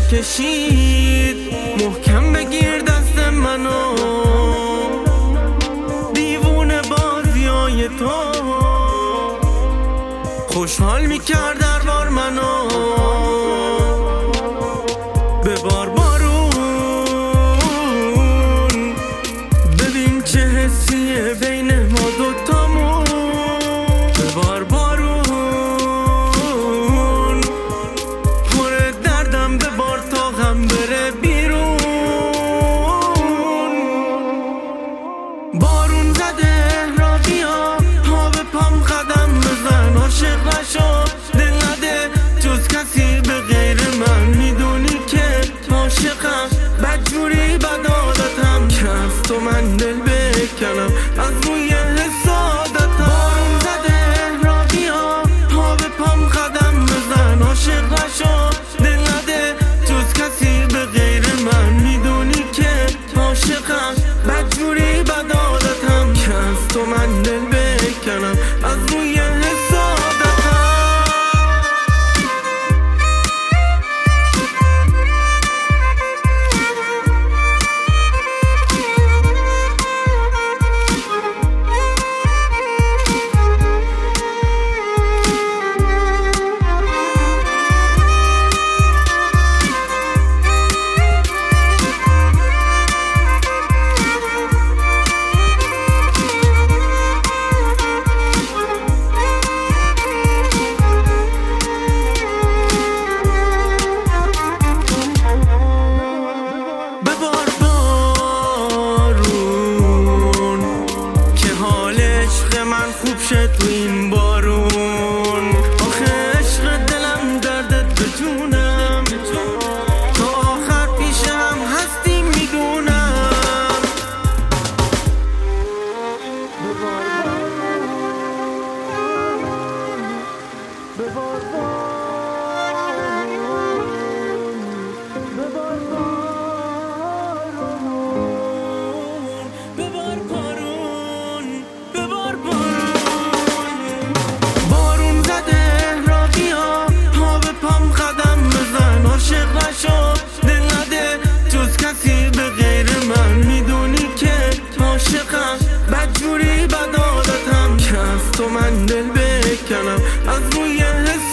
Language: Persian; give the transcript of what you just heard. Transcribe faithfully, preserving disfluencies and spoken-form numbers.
کشید. محکم بگیر دست منو، دیوونه بازیای تو خوشحال میکرد در بار منو. ببار بارون، ببین چه حسیه بین ما دوتامون. ببار بارون، پر دردم ببار تا غم بره بیرون. بارون زده را بیا، پا به پام قدم بزن. عاشق نشو، دل نده جز کسی به غیر من. میدونی که عاشقم، بدجوری بد عادتم که از تو من دل بکنم از روی حسادتم. بارون زده را بیا، پا به پام قدم بزن. عاشق نشو، دل نده جز کسی به غیر من. میدونی که عاشقم، بدجوری بد عادتم که از تو من دل بکنم از روی من خوب شد تو این بارون. آخه عشق دلم دردت به جونم، تا آخر پیشم هستی میدونم. ببار کسی به غیر من. میدونی که عاشقم، بدجوری بد عادتم که از تو من دل بکنم از روی حس